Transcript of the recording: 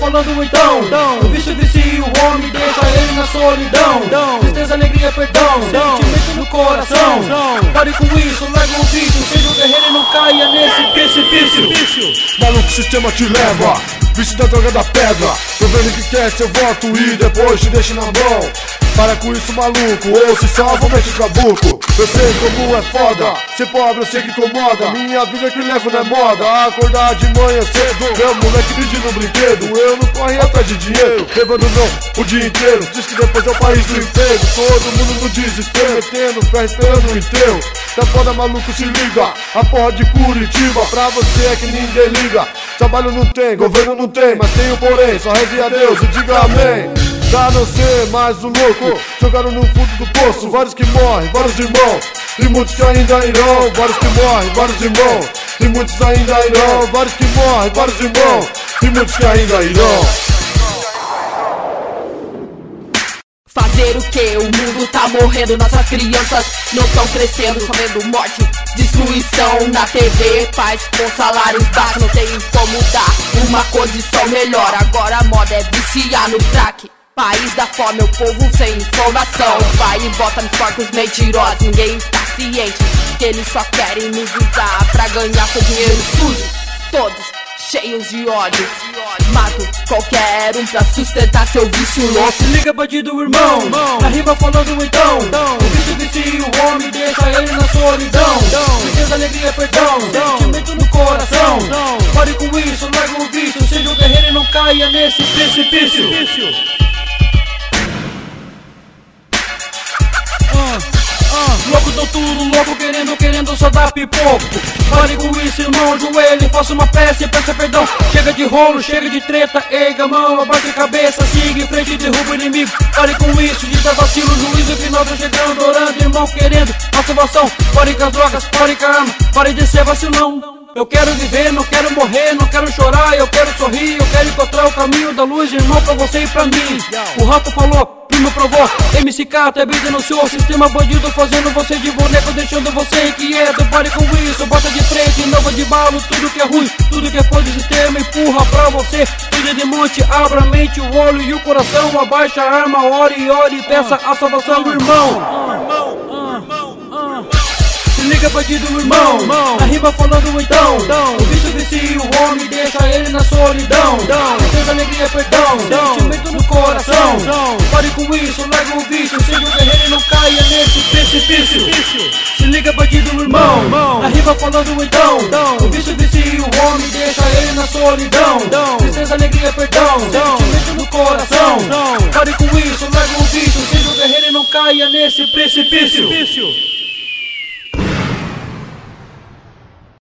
falando então. O vício vicia o homem, deixa ele na solidão. Tristeza, alegria, perdão, sentimento no coração. Pare com isso, larga o vício, seja o guerreiro e não caia nesse precipício. Maluco, o sistema te leva, vício da droga da pedra. Tô vendo que quer seu voto e depois te deixa na mão. Para com isso, maluco, ou se salva ou mete caboclo. Eu sei como é foda, ser pobre eu sei que incomoda. Minha vida que levo não é moda, acordar de manhã cedo. Meu moleque pedindo brinquedo, eu não corre atrás de dinheiro. Levando não o dia inteiro, diz que depois é o país do emprego. Todo mundo no desespero, metendo fé esperando o enterro. Tá foda, maluco, se liga, a porra de Curitiba. Pra você é que ninguém liga. Trabalho não tem, governo não tem, mas tem o porém. Só reze a Deus e diga amém. Pra não ser mais um louco, jogaram no fundo do poço. Vários que morrem, vários irmãos, e muitos que ainda irão. Vários que morrem, vários irmãos, e muitos ainda irão. Vários que morrem, vários irmãos, e muitos que ainda irão. Fazer o que? O mundo tá morrendo, nossas crianças não estão crescendo, só vendo morte, destruição na TV. Faz com salários baixos, não tem como dar uma condição melhor. Agora a moda é viciar no crack. País da fome, o povo sem informação. Vai e bota nos corpos mentirosos, ninguém tá ciente que eles só querem nos usar pra ganhar seu dinheiro sujo. Todos cheios de ódio, mato qualquer um pra sustentar seu vício louco. Se liga, bandido, irmão, na rima falando então. O vício vicia o homem, deixa ele na solidão. Tristeza, alegria, perdão, sentimento no coração. Pare com isso, larga o vício, seja o guerreiro e não caia nesse precipício. Louco do tudo, louco querendo só dar pipoco. Pare com isso, irmão, joelho, faça uma prece e peça perdão. Chega de rolo, chega de treta, erga a mão, abaixa a cabeça, siga em frente e derruba o inimigo. Pare com isso, de dar vacilo, juízo final tá chegando, orando, irmão, querendo a salvação. Pare com as drogas, pare com a arma, pare de ser vacilão. Eu quero viver, não quero morrer, não quero chorar, eu quero sorrir, eu quero encontrar o caminho da luz, irmão, pra você e pra mim. O rato falou, primo provou, MCK até bem denunciou, sistema bandido fazendo você de boneco, deixando você inquieto. Pare com isso, bota de frente, nova de balo, tudo que é ruim, tudo que for do sistema empurra pra você. Filha de monte, abra a mente, o olho e o coração, abaixa a arma, ore e peça a salvação do irmão. Se liga, bandido, irmão, na rima falando então. O vício vicia o homem, deixa ele na solidão. Tristeza, alegria, perdão, sentimento no coração. Pare com isso, larga o vício, seja o guerreiro e não caia nesse precipício. Se liga, bandido, irmão, na rima falando então. O vício vicia o homem, deixa ele na solidão. Tristeza, alegria, perdão, sentimento no coração. Pare com isso, larga o vício, seja o guerreiro e não caia nesse precipício.